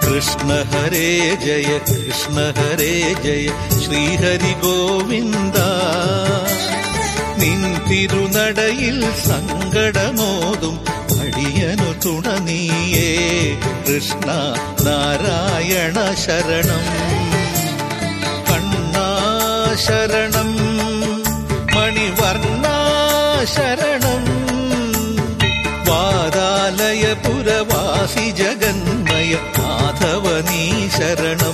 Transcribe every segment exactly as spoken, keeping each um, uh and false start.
കൃഷ്ണ ഹരേ ജയ കൃഷ്ണ ഹരേ ജയ ശ്രീഹരി ഗോവിന്ദ. നിൻ തിരുനടയിൽ സങ്കടമോതും അടിയനു തുണനീയേ കൃഷ്ണ നാരായണ ശരണം. കണ്ണാ ശരണം മണിവർണ്ണ ശരണം വാതാലയപുരവാസി ജഗന്മയ മാധവ നീ ശരണം.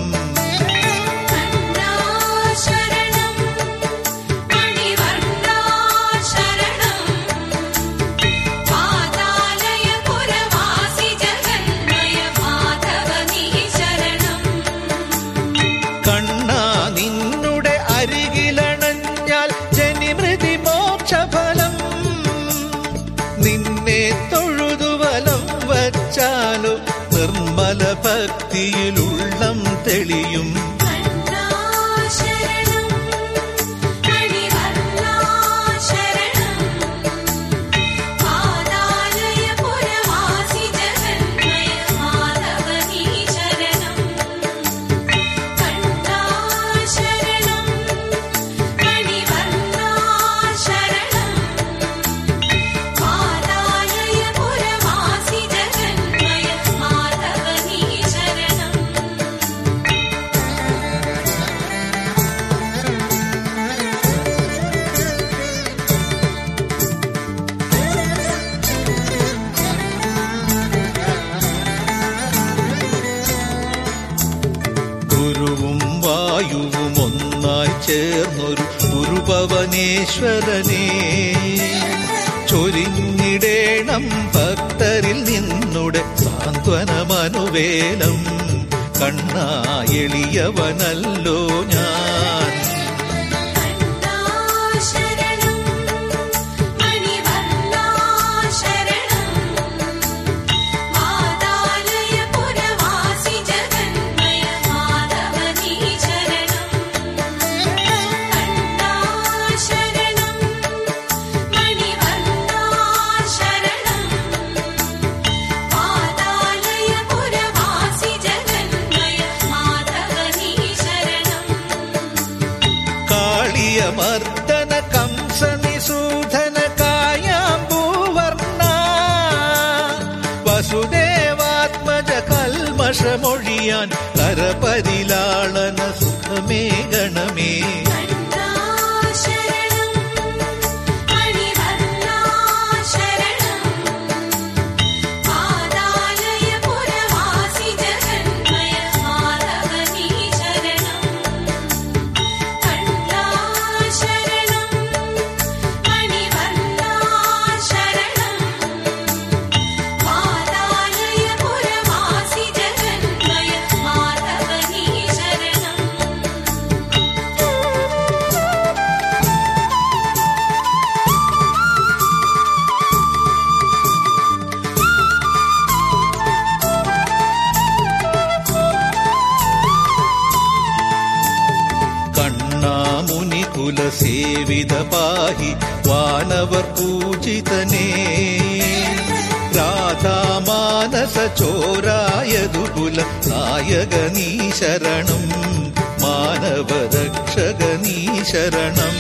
നിർമ്മല ഭക്തിയിലുള്ളം തെളിയും. വായുവും ഒന്നായി ചേർന്നൊരു ഗുരുഭവനേശ്വരനെ ചൊരിഞ്ഞിടേണം ഭക്തരിൽ നിന്നുടെ സാന്ത്വനമനുവേലം. കണ്ണാ എളിയവനല്ലോ ഞാൻ. മർദ്ദന കംസനിസൂധന കായാമ്പൂവർണ്ണ വസുദേവാത്മജ കൽമഷമൊഴിയാൻ കരപരിലാളന സുഖമേ ഗണമേ. കുലസേവിത പാഹി വാനവർ പൂജിതനേ രാധാമാനസ ചോരായതുകുല നായക നീ ശരണം മാനവരക്ഷക നീ ശരണം.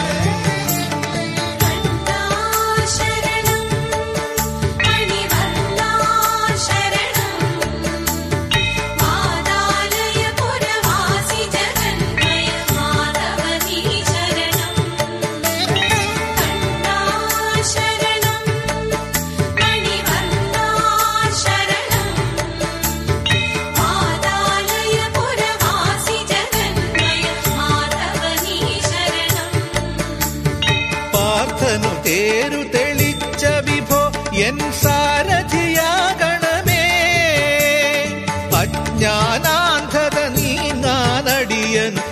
തേരു തെളിച്ച വിഭോ എൻ സാരഥിയാകണമേ അജ്ഞാനാന്ധത നീങ്ങാനടിയൻ